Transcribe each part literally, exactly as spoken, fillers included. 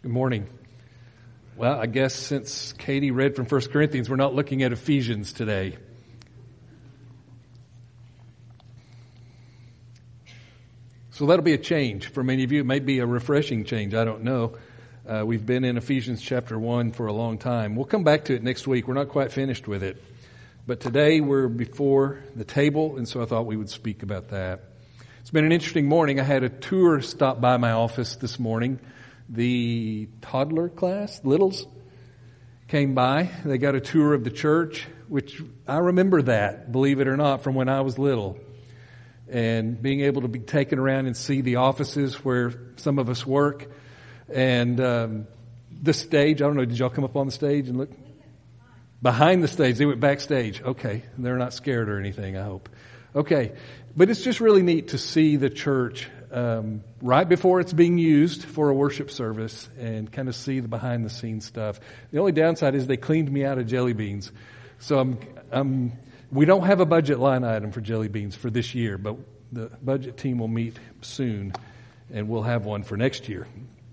Good morning. Well, I guess since Katie read from First Corinthians, we're not looking at Ephesians today. So that'll be a change for many of you. It might be a refreshing change. I don't know. Uh, we've been in Ephesians chapter one for a long time. We'll come back to it next week. We're not quite finished with it. But today we're before the table, and so I thought we would speak about that. It's been an interesting morning. I had a tour stop by my office this morning. The toddler class, littles, came by. They got a tour of the church, which I remember that, believe it or not, from when I was little. And being able to be taken around and see the offices where some of us work. And um, the stage, I don't know, did y'all come up on the stage and look? Behind the stage. They went backstage. Okay. They're not scared or anything, I hope. Okay. But it's just really neat to see the church um, right before it's being used for a worship service and kind of see the behind the scenes stuff. The only downside is they cleaned me out of jelly beans. So I'm, I'm, we don't have a budget line item for jelly beans for this year, but the budget team will meet soon and we'll have one for next year.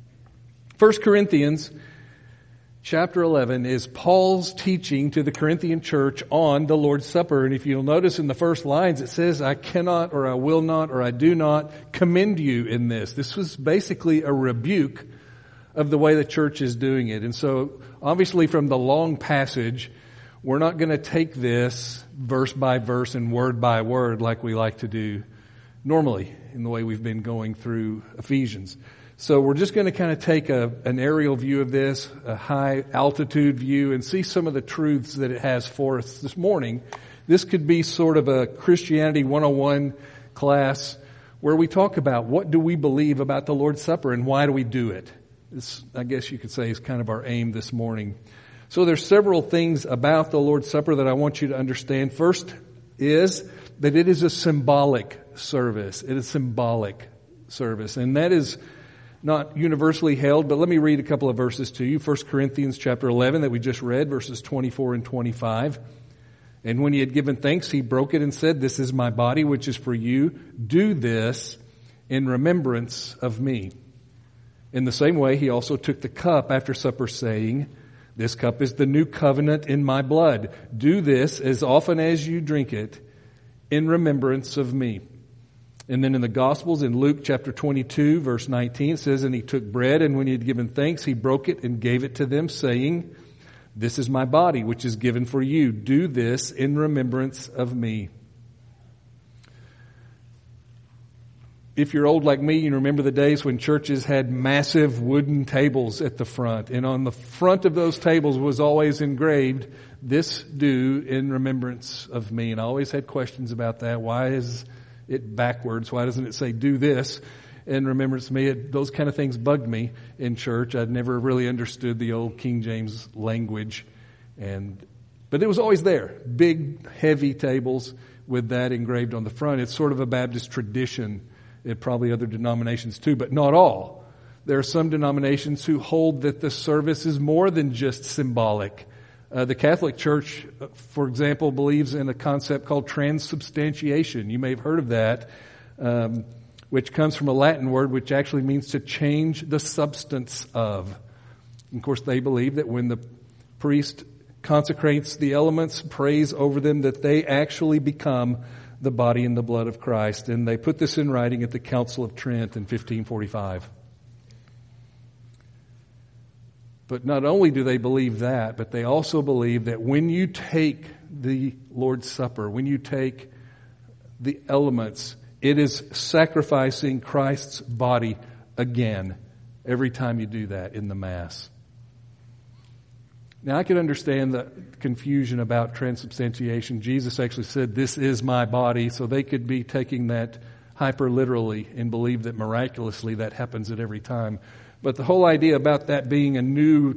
First Corinthians chapter eleven is Paul's teaching to the Corinthian church on the Lord's Supper. And if you'll notice in the first lines, it says, I cannot or I will not or I do not commend you in this. This was basically a rebuke of the way the church is doing it. And so obviously from the long passage, we're not going to take this verse by verse and word by word like we like to do normally in the way we've been going through Ephesians. So we're just going to kind of take a, an aerial view of this, a high altitude view, and see some of the truths that it has for us this morning. This could be sort of a Christianity one oh one class where we talk about what do we believe about the Lord's Supper and why do we do it. This, I guess you could say, is kind of our aim this morning. So there's several things about the Lord's Supper that I want you to understand. First is that it is a symbolic service. It is symbolic service, and that is not universally held, but let me read a couple of verses to you. First Corinthians chapter eleven that we just read, verses twenty-four and twenty-five. And when he had given thanks, he broke it and said, this is my body, which is for you. Do this in remembrance of me. In the same way, he also took the cup after supper, saying, this cup is the new covenant in my blood. Do this as often as you drink it in remembrance of me. And then in the Gospels, in Luke chapter twenty-two, verse nineteen, it says, and he took bread, and when he had given thanks, he broke it and gave it to them, saying, this is my body, which is given for you. Do this in remembrance of me. If you're old like me, you remember the days when churches had massive wooden tables at the front. And on the front of those tables was always engraved, this do in remembrance of me. And I always had questions about that. Why is it backwards? Why doesn't it say do this in remembrance of me? It, those kind of things bugged me in church. I'd never really understood the old King James language. and But it was always there. Big, heavy tables with that engraved on the front. It's sort of a Baptist tradition. It probably other denominations too, but not all. There are some denominations who hold that the service is more than just symbolic. Uh, the Catholic Church, for example, believes in a concept called transubstantiation. You may have heard of that, um, which comes from a Latin word which actually means to change the substance of. And of course, they believe that when the priest consecrates the elements, prays over them, that they actually become the body and the blood of Christ. And they put this in writing at the Council of Trent in fifteen forty-five. But not only do they believe that, but they also believe that when you take the Lord's Supper, when you take the elements, it is sacrificing Christ's body again every time you do that in the Mass. Now, I can understand the confusion about transubstantiation. Jesus actually said, this is my body, so they could be taking that hyper literally and believe that miraculously that happens at every time. But the whole idea about that being a new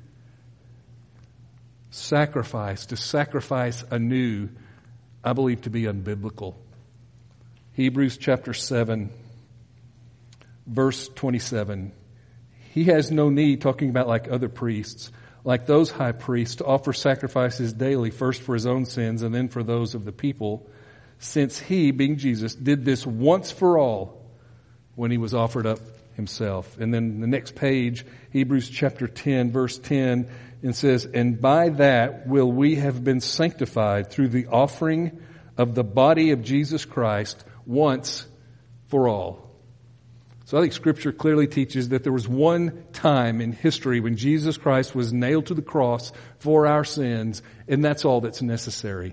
sacrifice, to sacrifice anew, I believe to be unbiblical. Hebrews chapter seven, verse twenty-seven. He has no need, talking about like other priests, like those high priests, to offer sacrifices daily, first for his own sins and then for those of the people, since he, being Jesus, did this once for all when he was offered up himself. And then the next page, Hebrews chapter ten, verse ten, and says, and by that will we have been sanctified through the offering of the body of Jesus Christ once for all. So I think Scripture clearly teaches that there was one time in history when Jesus Christ was nailed to the cross for our sins, and that's all that's necessary.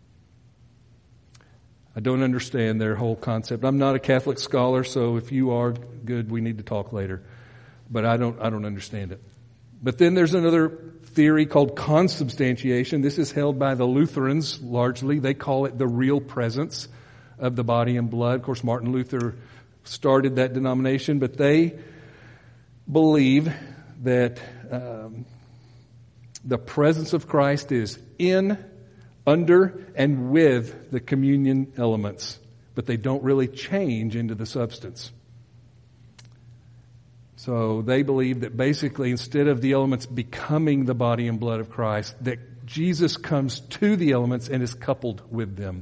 I don't understand their whole concept. I'm not a Catholic scholar, so if you are, good, we need to talk later. But I don't, I don't understand it. But then there's another theory called consubstantiation. This is held by the Lutherans largely. They call it the real presence of the body and blood. Of course, Martin Luther started that denomination, but they believe that um, the presence of Christ is in, under, and with the communion elements, but they don't really change into the substance. So they believe that basically instead of the elements becoming the body and blood of Christ, that Jesus comes to the elements and is coupled with them.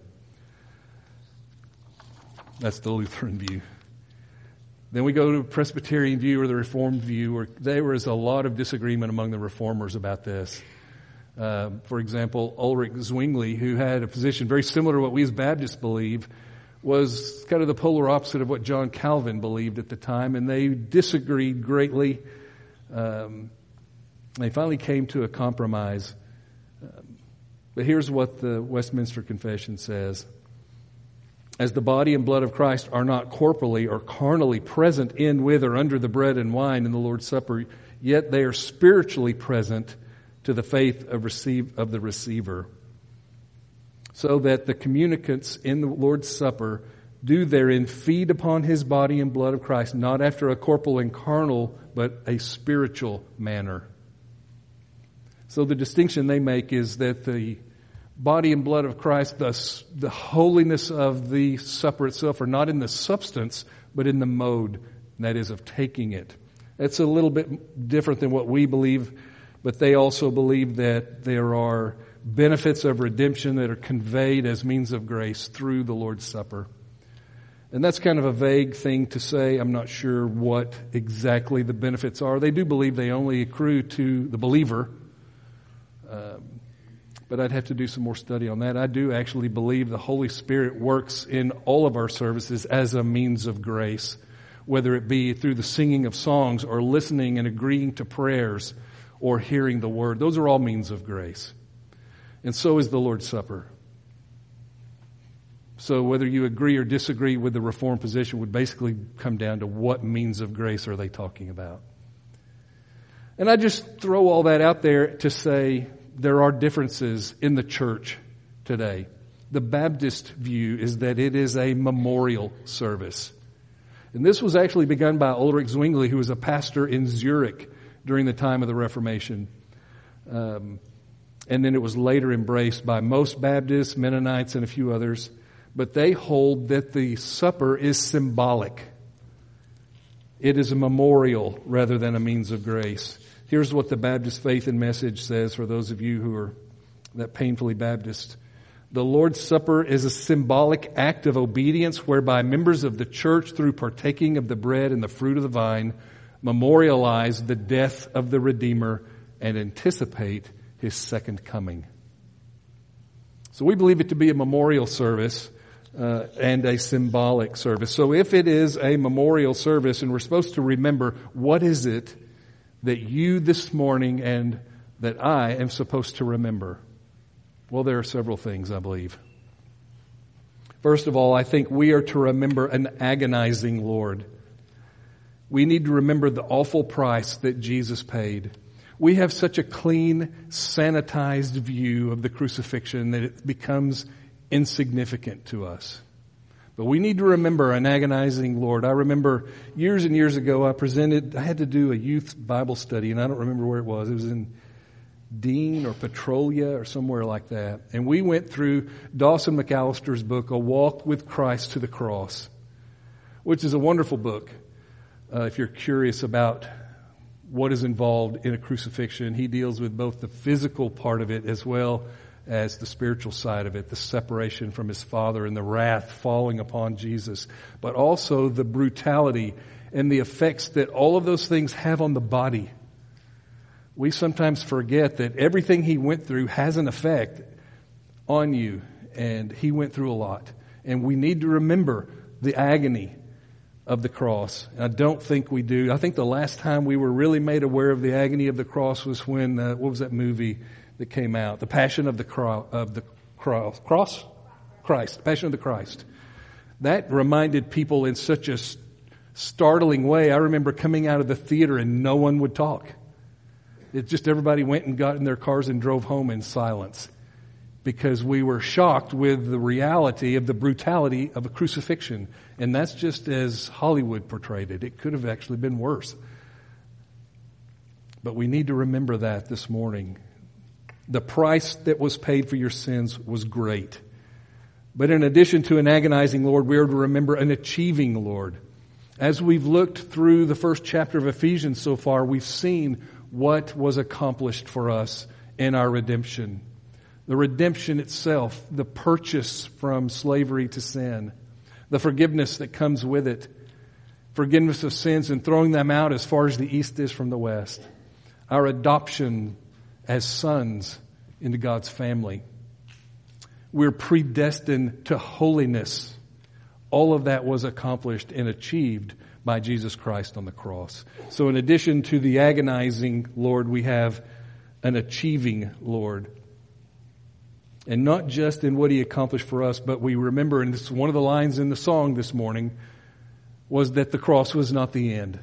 That's the Lutheran view. Then we go to the Presbyterian view or the Reformed view, where there was a lot of disagreement among the Reformers about this. Uh, for example, Ulrich Zwingli, who had a position very similar to what we as Baptists believe, was kind of the polar opposite of what John Calvin believed at the time, and they disagreed greatly. Um, they finally came to a compromise. Um, but here's what the Westminster Confession says. As the body and blood of Christ are not corporally or carnally present in, with, or under the bread and wine in the Lord's Supper, yet they are spiritually present to the faith of receive of the receiver, so that the communicants in the Lord's Supper do therein feed upon his body and blood of Christ, not after a corporal and carnal, but a spiritual manner. So the distinction they make is that the body and blood of Christ, the, the holiness of the supper itself, are not in the substance, but in the mode, that is, of taking it. It's a little bit different than what we believe, but they also believe that there are benefits of redemption that are conveyed as means of grace through the Lord's Supper. And that's kind of a vague thing to say. I'm not sure what exactly the benefits are. They do believe they only accrue to the believer. Um, but I'd have to do some more study on that. I do actually believe the Holy Spirit works in all of our services as a means of grace, whether it be through the singing of songs or listening and agreeing to prayers or hearing the word. Those are all means of grace. And so is the Lord's Supper. So whether you agree or disagree with the Reformed position would basically come down to what means of grace are they talking about. And I just throw all that out there to say there are differences in the church today. The Baptist view is that it is a memorial service. And this was actually begun by Ulrich Zwingli, who was a pastor in Zurich during the time of the Reformation. Um, and then it was later embraced by most Baptists, Mennonites, and a few others. But they hold that the supper is symbolic. It is a memorial rather than a means of grace. Here's what the Baptist Faith and Message says for those of you who are that painfully Baptist. The Lord's Supper is a symbolic act of obedience whereby members of the church, through partaking of the bread and the fruit of the vine, memorialize the death of the Redeemer and anticipate His second coming. So we believe it to be a memorial service uh, and a symbolic service. So if it is a memorial service and we're supposed to remember, what is it that you this morning and that I am supposed to remember? Well, there are several things, I believe. First of all, I think we are to remember an agonizing Lord. We need to remember the awful price that Jesus paid. We have such a clean, sanitized view of the crucifixion that it becomes insignificant to us. But we need to remember an agonizing Lord. I remember years and years ago I presented, I had to do a youth Bible study, and I don't remember where it was. It was in Dean or Petrolia or somewhere like that. And we went through Dawson McAllister's book, A Walk with Christ to the Cross, which is a wonderful book. Uh, if you're curious about what is involved in a crucifixion, he deals with both the physical part of it as well as the spiritual side of it, the separation from his Father and the wrath falling upon Jesus, but also the brutality and the effects that all of those things have on the body. We sometimes forget that everything he went through has an effect on you, and he went through a lot. And we need to remember the agony of the cross. I don't think we do. I think the last time we were really made aware of the agony of the cross was when, uh, what was that movie that came out? The Passion of the, Cro- of the Cross? Cross? Christ. Passion of the Christ. That reminded people in such a startling way. I remember coming out of the theater and no one would talk. It just everybody went and got in their cars and drove home in silence because we were shocked with the reality of the brutality of a crucifixion. And that's just as Hollywood portrayed it. It could have actually been worse. But we need to remember that this morning. The price that was paid for your sins was great. But in addition to an agonizing Lord, we are to remember an achieving Lord. As we've looked through the first chapter of Ephesians so far, we've seen what was accomplished for us in our redemption. The redemption itself, the purchase from slavery to sin, the forgiveness that comes with it, forgiveness of sins and throwing them out as far as the east is from the west, our adoption as sons into God's family. We're predestined to holiness. All of that was accomplished and achieved by Jesus Christ on the cross. So in addition to the agonizing Lord, we have an achieving Lord. And not just in what he accomplished for us, but we remember, and this is one of the lines in the song this morning, was that the cross was not the end.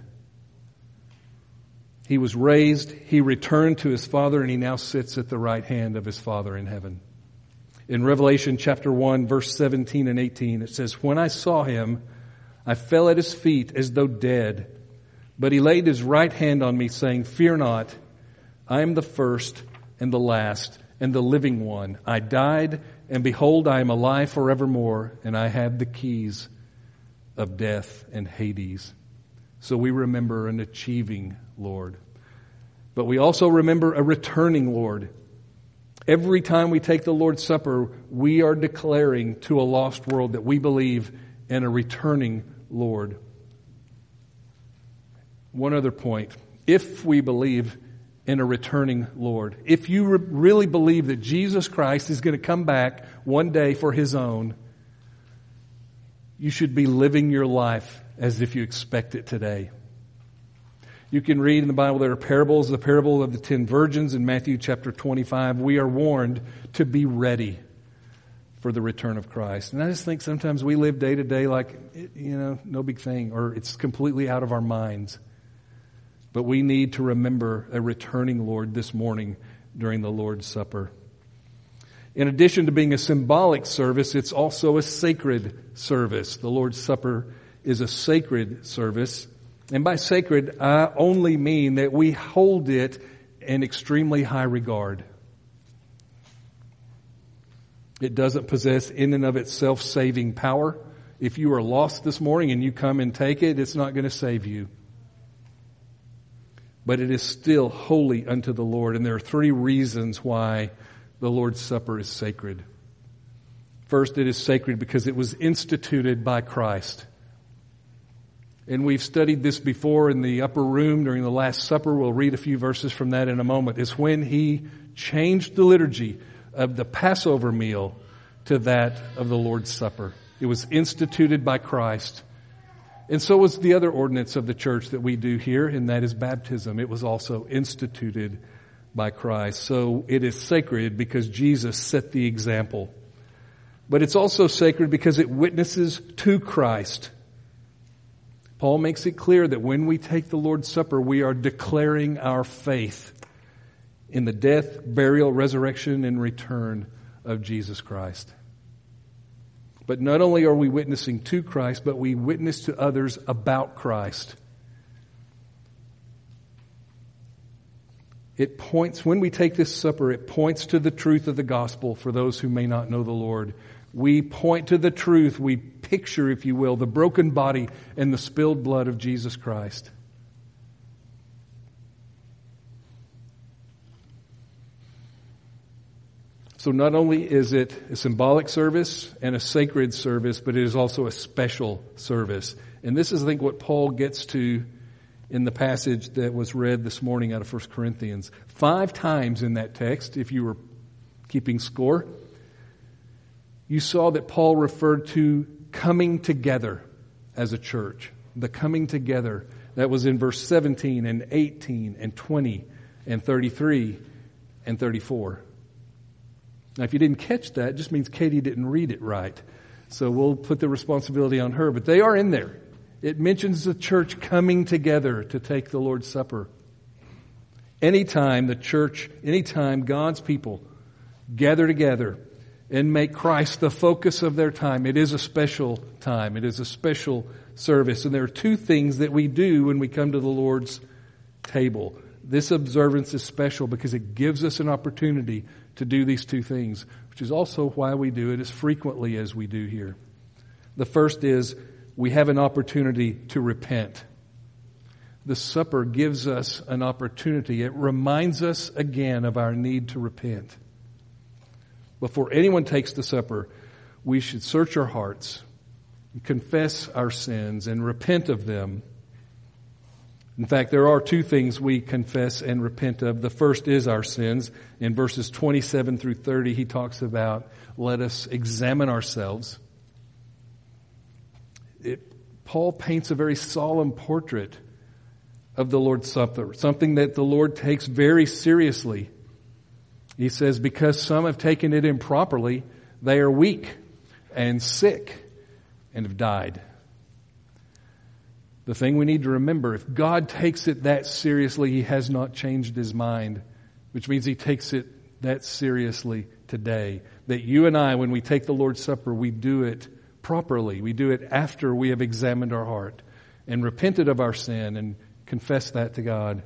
He was raised, he returned to his Father, and he now sits at the right hand of his Father in heaven. In Revelation chapter one, verse seventeen and eighteen, it says, "When I saw him, I fell at his feet as though dead. But he laid his right hand on me, saying, 'Fear not, I am the first and the last and the living one. I died, and behold, I am alive forevermore, and I have the keys of death and Hades.'" So we remember an achieving Lord. But we also remember a returning Lord. Every time we take the Lord's Supper, we are declaring to a lost world that we believe in a returning Lord. One other point. If we believe in a returning Lord, if you re- really believe that Jesus Christ is going to come back one day for his own, you should be living your life as if you expect it today. You can read in the Bible there are parables, the parable of the ten virgins in Matthew chapter twenty-five. We are warned to be ready for the return of Christ. And I just think sometimes we live day to day like, you know, no big thing, or it's completely out of our minds. But we need to remember a returning Lord this morning during the Lord's Supper. In addition to being a symbolic service, it's also a sacred service. The Lord's Supper is a sacred service. And by sacred, I only mean that we hold it in extremely high regard. It doesn't possess in and of itself saving power. If you are lost this morning and you come and take it, it's not going to save you. But it is still holy unto the Lord. And there are three reasons why the Lord's Supper is sacred. First, it is sacred because it was instituted by Christ. And we've studied this before in the upper room during the Last Supper. We'll read a few verses from that in a moment. It's when he changed the liturgy of the Passover meal to that of the Lord's Supper. It was instituted by Christ. And so was the other ordinance of the church that we do here, and that is baptism. It was also instituted by Christ. So it is sacred because Jesus set the example. But it's also sacred because it witnesses to Christ. Paul makes it clear that when we take the Lord's Supper, we are declaring our faith in the death, burial, resurrection, and return of Jesus Christ. But not only are we witnessing to Christ, but we witness to others about Christ. It points, when we take this supper, it points to the truth of the gospel for those who may not know the Lord. We point to the truth, we picture, if you will, the broken body and the spilled blood of Jesus Christ. So not only is it a symbolic service and a sacred service, but it is also a special service. And this is, I think, what Paul gets to in the passage that was read this morning out of First Corinthians. Five times in that text, if you were keeping score, you saw that Paul referred to coming together as a church. The coming together. That was in verse seventeen and eighteen and twenty and thirty-three and thirty-four. Now, if you didn't catch that, it just means Katie didn't read it right. So we'll put the responsibility on her. But they are in there. It mentions the church coming together to take the Lord's Supper. Anytime the church, anytime God's people gather together and make Christ the focus of their time, it is a special time. It is a special service. And there are two things that we do when we come to the Lord's table. This observance is special because it gives us an opportunity to do these two things, which is also why we do it as frequently as we do here. The first is we have an opportunity to repent. The supper gives us an opportunity. It reminds us again of our need to repent. Before anyone takes the supper, we should search our hearts, confess our sins, and repent of them. In fact, there are two things we confess and repent of. The first is our sins. In verses twenty-seven through thirty, he talks about, let us examine ourselves. It, Paul paints a very solemn portrait of the Lord's Supper, something that the Lord takes very seriously. He says, because some have taken it improperly, they are weak and sick and have died. The thing we need to remember, if God takes it that seriously, He has not changed His mind, which means He takes it that seriously today. That you and I, when we take the Lord's Supper, we do it properly. We do it after we have examined our heart and repented of our sin and confessed that to God.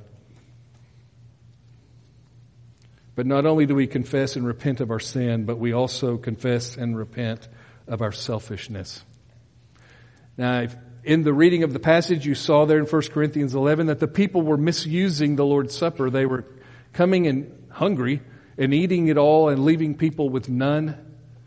But not only do we confess and repent of our sin, but we also confess and repent of our selfishness. Now, if in the reading of the passage, you saw there in First Corinthians eleven that the people were misusing the Lord's Supper. They were coming in hungry and eating it all and leaving people with none.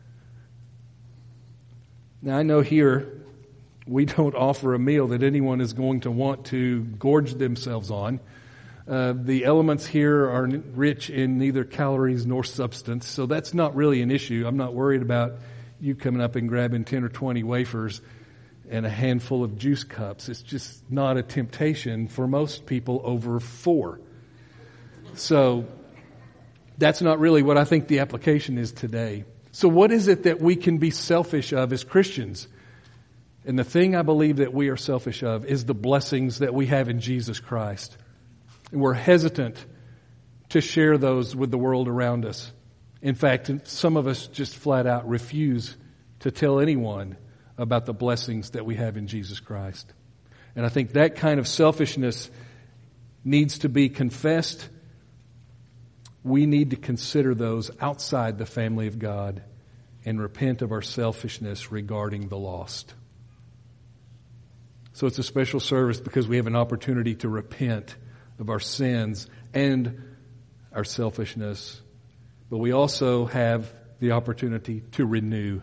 Now, I know here we don't offer a meal that anyone is going to want to gorge themselves on. Uh, the elements here are rich in neither calories nor substance, so that's not really an issue. I'm not worried about you coming up and grabbing ten or twenty wafers and a handful of juice cups. It's just not a temptation for most people over four. So that's not really what I think the application is today. So what is it that we can be selfish of as Christians? And the thing I believe that we are selfish of is the blessings that we have in Jesus Christ. And we're hesitant to share those with the world around us. In fact, some of us just flat out refuse to tell anyone about the blessings that we have in Jesus Christ. And I think that kind of selfishness needs to be confessed. We need to consider those outside the family of God and repent of our selfishness regarding the lost. So it's a special service because we have an opportunity to repent of our sins and our selfishness. But we also have the opportunity to renew.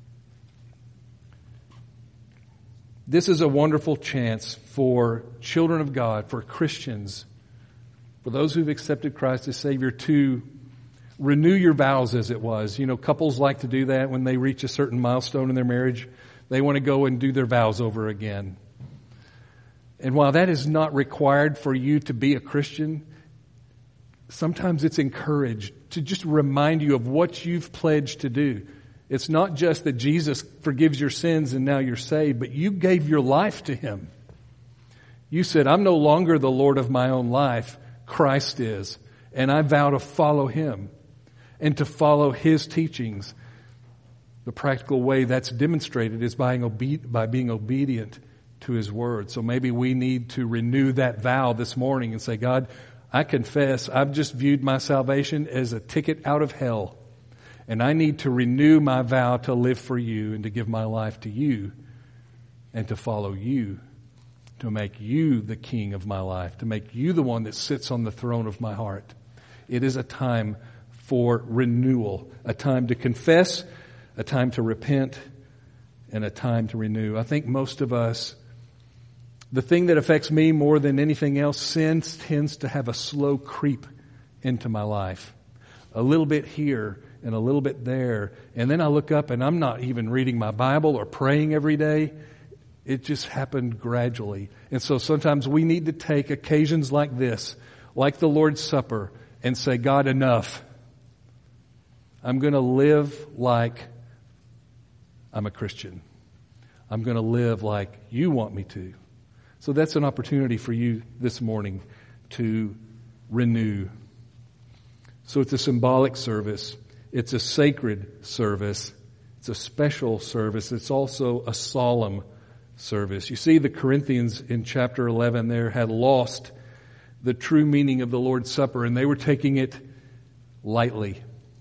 This is a wonderful chance for children of God, for Christians, for those who've accepted Christ as Savior, to renew your vows, as it was. You know, couples like to do that when they reach a certain milestone in their marriage. They want to go and do their vows over again. And while that is not required for you to be a Christian, sometimes it's encouraged to just remind you of what you've pledged to do. It's not just that Jesus forgives your sins and now you're saved, but you gave your life to Him. You said, I'm no longer the Lord of my own life. Christ is. And I vow to follow Him and to follow His teachings. The practical way that's demonstrated is by being, obe- by being obedient to His Word. So maybe we need to renew that vow this morning and say, God, I confess I've just viewed my salvation as a ticket out of hell. And I need to renew my vow to live for You and to give my life to You and to follow You, to make You the King of my life, to make You the one that sits on the throne of my heart. It is a time for renewal, a time to confess, a time to repent, and a time to renew. I think most of us, the thing that affects me more than anything else, sin tends to have a slow creep into my life. A little bit here and a little bit there. And then I look up and I'm not even reading my Bible or praying every day. It just happened gradually. And so sometimes we need to take occasions like this, like the Lord's Supper, and say, God, enough. I'm going to live like I'm a Christian. I'm going to live like you want me to. So that's an opportunity for you this morning to renew. So it's a symbolic service. It's a sacred service. It's a special service. It's also a solemn service. You see, the Corinthians in chapter eleven there had lost the true meaning of the Lord's Supper, and they were taking it lightly.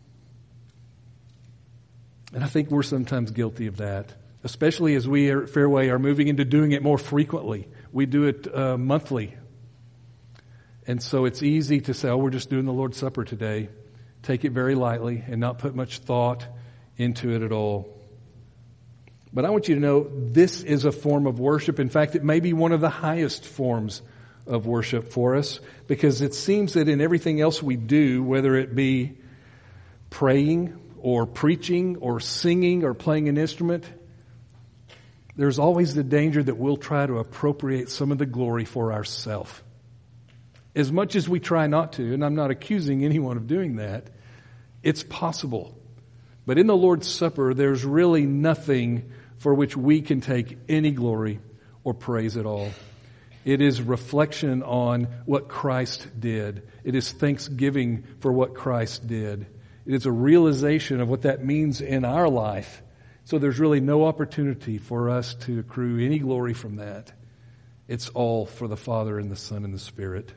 And I think we're sometimes guilty of that, especially as we at Fairway are moving into doing it more frequently. We do it uh, monthly. And so it's easy to say, oh, we're just doing the Lord's Supper today. Take it very lightly and not put much thought into it at all. But I want you to know this is a form of worship. In fact, it may be one of the highest forms of worship for us, because it seems that in everything else we do, whether it be praying or preaching or singing or playing an instrument, there's always the danger that we'll try to appropriate some of the glory for ourselves. As much as we try not to, and I'm not accusing anyone of doing that, it's possible. But in the Lord's Supper, there's really nothing for which we can take any glory or praise at all. It is reflection on what Christ did. It is thanksgiving for what Christ did. It is a realization of what that means in our life. So there's really no opportunity for us to accrue any glory from that. It's all for the Father and the Son and the Spirit.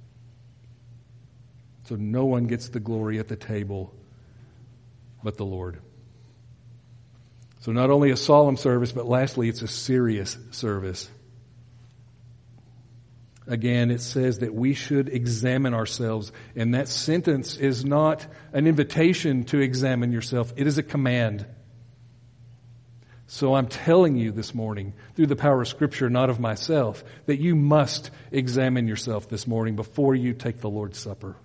So no one gets the glory at the table but the Lord. So not only a solemn service, but lastly, it's a serious service. Again, it says that we should examine ourselves. And that sentence is not an invitation to examine yourself. It is a command. So I'm telling you this morning, through the power of Scripture, not of myself, that you must examine yourself this morning before you take the Lord's Supper.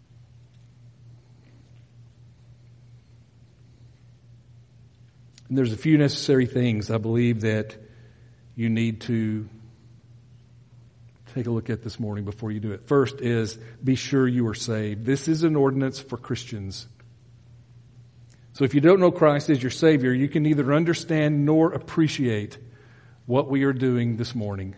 And there's a few necessary things I believe that you need to take a look at this morning before you do it. First is, be sure you are saved. This is an ordinance for Christians. So if you don't know Christ as your Savior, you can neither understand nor appreciate what we are doing this morning.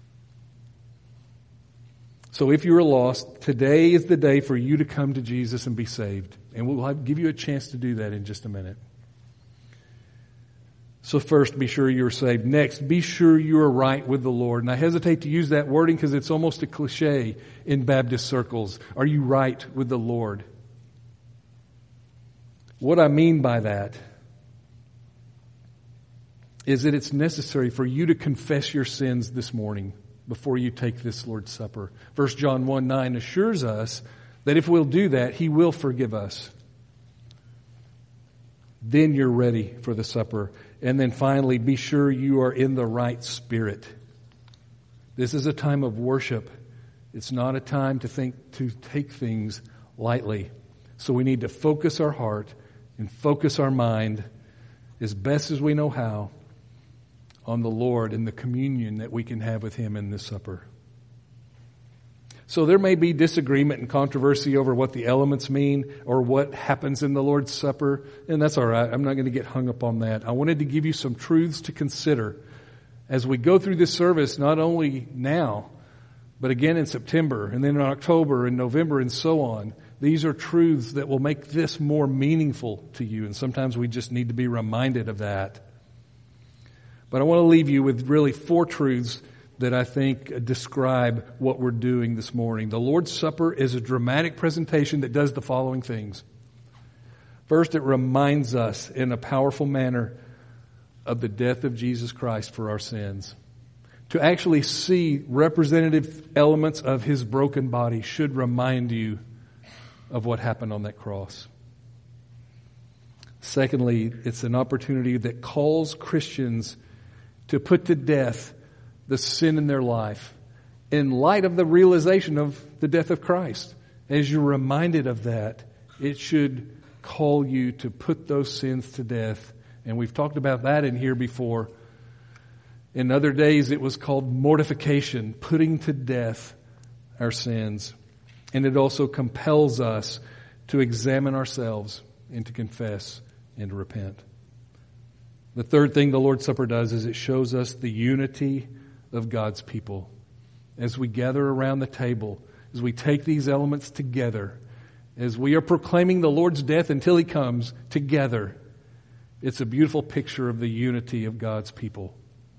So if you are lost, today is the day for you to come to Jesus and be saved. And we'll give you a chance to do that in just a minute. So first, be sure you're saved. Next, be sure you are right with the Lord. And I hesitate to use that wording because it's almost a cliche in Baptist circles. Are you right with the Lord? What I mean by that is that it's necessary for you to confess your sins this morning before you take this Lord's Supper. First John one nine assures us that if we'll do that, He will forgive us. Then you're ready for the supper. And then finally, be sure you are in the right spirit. This is a time of worship. It's not a time to think to take things lightly. So we need to focus our heart and focus our mind as best as we know how on the Lord and the communion that we can have with Him in this supper. So there may be disagreement and controversy over what the elements mean or what happens in the Lord's Supper, and that's all right. I'm not going to get hung up on that. I wanted to give you some truths to consider as we go through this service, not only now, but again in September, and then in October and November and so on. These are truths that will make this more meaningful to you, and sometimes we just need to be reminded of that. But I want to leave you with really four truths that I think describe what we're doing this morning. The Lord's Supper is a dramatic presentation that does the following things. First, it reminds us in a powerful manner of the death of Jesus Christ for our sins. To actually see representative elements of His broken body should remind you of what happened on that cross. Secondly, it's an opportunity that calls Christians to put to death the sin in their life in light of the realization of the death of Christ. As you're reminded of that, it should call you to put those sins to death. And we've talked about that in here before. In other days, it was called mortification, putting to death our sins. And it also compels us to examine ourselves and to confess and to repent. The third thing the Lord's Supper does is it shows us the unity of God's people. As we gather around the table, as we take these elements together, as we are proclaiming the Lord's death until He comes together, it's a beautiful picture of the unity of God's people.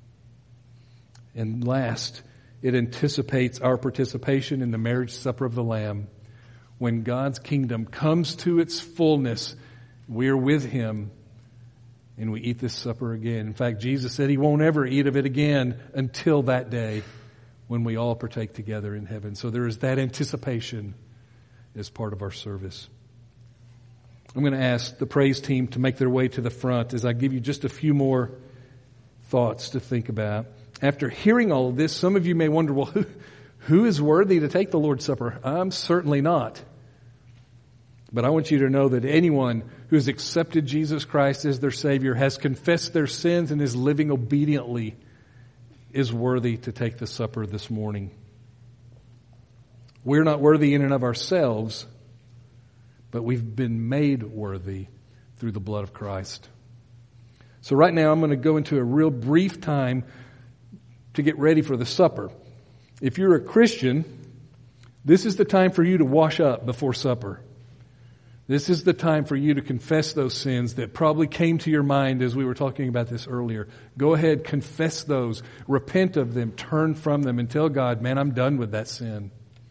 And last, it anticipates our participation in the marriage supper of the Lamb. When God's kingdom comes to its fullness, we're with Him and we eat this supper again. In fact, Jesus said He won't ever eat of it again until that day when we all partake together in heaven. So there is that anticipation as part of our service. I'm going to ask the praise team to make their way to the front as I give you just a few more thoughts to think about. After hearing all of this, some of you may wonder, well, who, who is worthy to take the Lord's Supper? I'm certainly not. But I want you to know that anyone who has accepted Jesus Christ as their Savior, has confessed their sins, and is living obediently is worthy to take the supper this morning. We're not worthy in and of ourselves, but we've been made worthy through the blood of Christ. So right now I'm going to go into a real brief time to get ready for the supper. If you're a Christian, this is the time for you to wash up before supper. This is the time for you to confess those sins that probably came to your mind as we were talking about this earlier. Go ahead, confess those, repent of them, turn from them, and tell God, man, I'm done with that sin.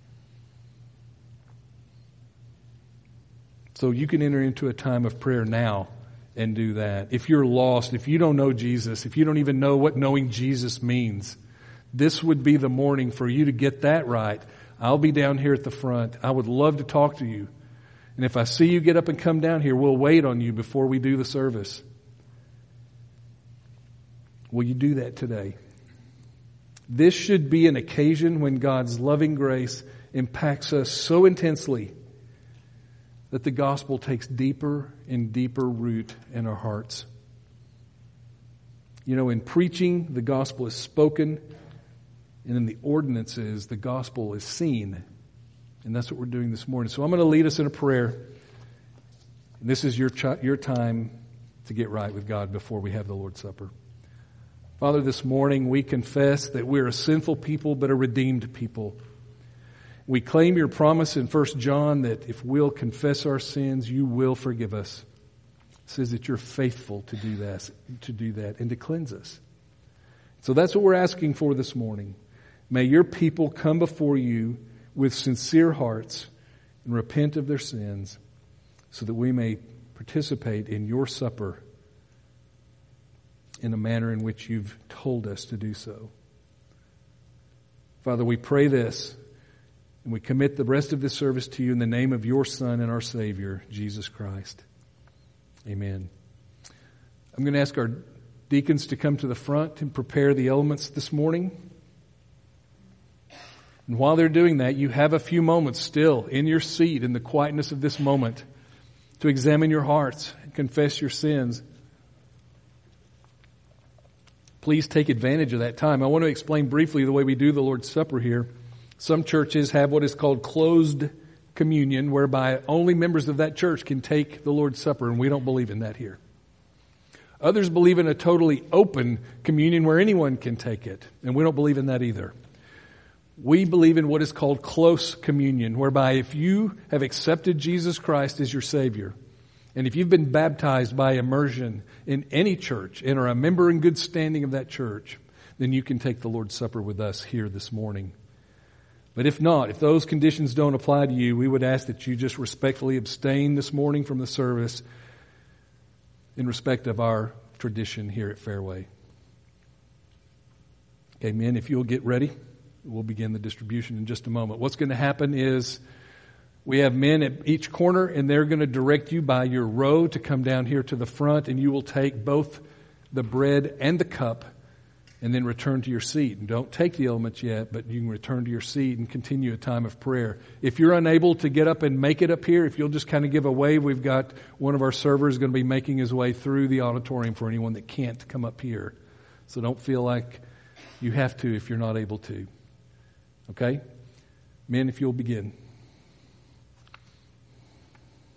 So you can enter into a time of prayer now and do that. If you're lost, if you don't know Jesus, if you don't even know what knowing Jesus means, this would be the morning for you to get that right. I'll be down here at the front. I would love to talk to you. And if I see you get up and come down here, we'll wait on you before we do the service. Will you do that today? This should be an occasion when God's loving grace impacts us so intensely that the gospel takes deeper and deeper root in our hearts. You know, in preaching, the gospel is spoken, and in the ordinances, the gospel is seen. And that's what we're doing this morning. So I'm going to lead us in a prayer. And this is your ch- your time to get right with God before we have the Lord's Supper. Father, this morning we confess that we're a sinful people, but a redeemed people. We claim your promise in First John that if we'll confess our sins, you will forgive us. It says that you're faithful to do that, to do that and to cleanse us. So that's what we're asking for this morning. May your people come before you with sincere hearts and repent of their sins so that we may participate in your supper in the manner in which you've told us to do so. Father, we pray this and we commit the rest of this service to you in the name of your Son and our Savior, Jesus Christ. Amen. I'm going to ask our deacons to come to the front and prepare the elements this morning. And while they're doing that, you have a few moments still in your seat in the quietness of this moment to examine your hearts and confess your sins. Please take advantage of that time. I want to explain briefly the way we do the Lord's Supper here. Some churches have what is called closed communion, whereby only members of that church can take the Lord's Supper, and we don't believe in that here. Others believe in a totally open communion where anyone can take it, and we don't believe in that either. We believe in what is called close communion, whereby if you have accepted Jesus Christ as your Savior, and if you've been baptized by immersion in any church and are a member in good standing of that church, then you can take the Lord's Supper with us here this morning. But if not, if those conditions don't apply to you, we would ask that you just respectfully abstain this morning from the service in respect of our tradition here at Fairway. Okay, men, if you'll get ready, we'll begin the distribution in just a moment. What's going to happen is We have men at each corner, and they're going to direct you by your row to come down here to the front, and you will take both the bread and the cup and then return to your seat. And don't take the elements yet, but you can return to your seat and continue a time of prayer. If you're unable to get up and make it up here, if you'll just kind of give a wave, we've got one of our servers going to be making his way through the auditorium for anyone that can't come up here. So don't feel like you have to if you're not able to. Okay? Men, if you'll begin.